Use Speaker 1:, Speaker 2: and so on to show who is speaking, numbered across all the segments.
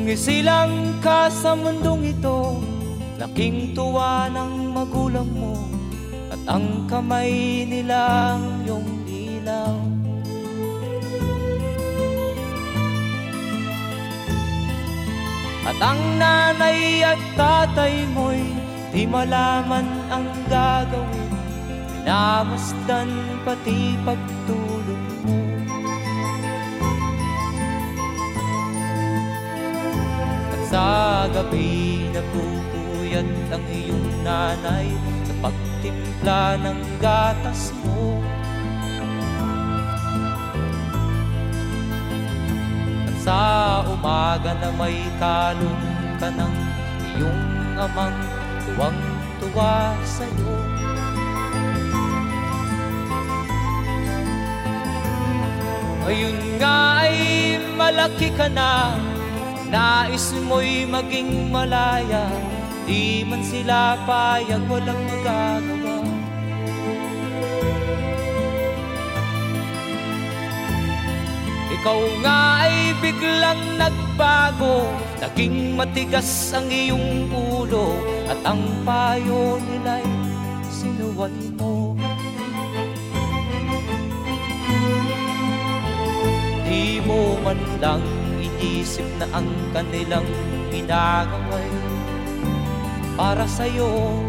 Speaker 1: Sumisilang ka sa mundong ito, laking tuwa ng magulang mo, at ang kamay nilang iyong ilaw. At ang nanay at tatay mo'y di malaman ang gagawin, minamasdan pati pagtulog mo. At sa gabi napupuyat ang iyong nanay sa pagtimpla ng gatas mo. At sa umaga na may kalong ka ng iyong amang tuwang-tuwa sa'yo. Ngayon nga ay malaki ka na, nais mo'y maging malaya, di man sila payag, walang magagawa. Ikaw nga ay biglang nagbago, naging matigas ang iyong ulo, at ang payo nila'y sinuway mo. Di mo man lang inisip na ang kanilang ginagawa'y para sa'yo.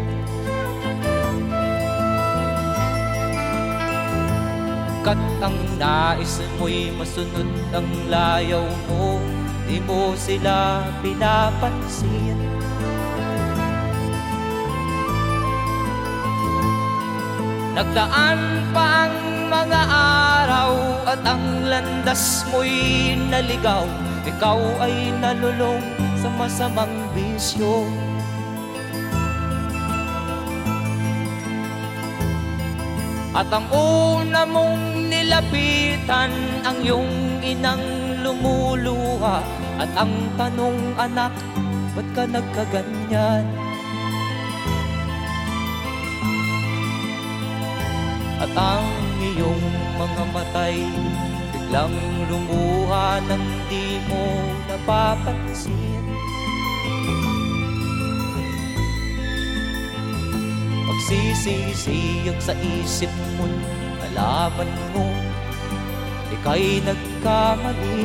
Speaker 1: Kat ang nais mo'y masunod ang layaw mo, di mo sila pinapansin. Nagdaan pa ang mga araw at ang landas mo'y naligaw, ikaw ay nalulong sa masamang bisyo. At ang una mong nilapitan ang iyong inang lumuluha, at ang tanong, anak, ba't ka nagkaganyan? At ang iyong mga matay biglang lumuha nang di mo napapansin. Magsisisiyag sa isip mo, nalaman mo ika'y nagkamali.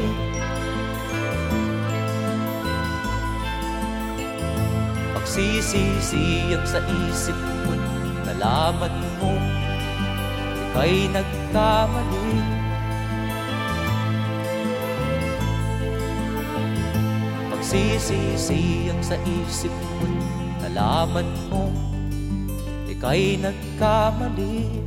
Speaker 1: Magsisisiyag sa isip mo, nalaman mo ika'y nagkamali. Magsisisiyag sa isip mo, nalaman mo ika'y nagkamali.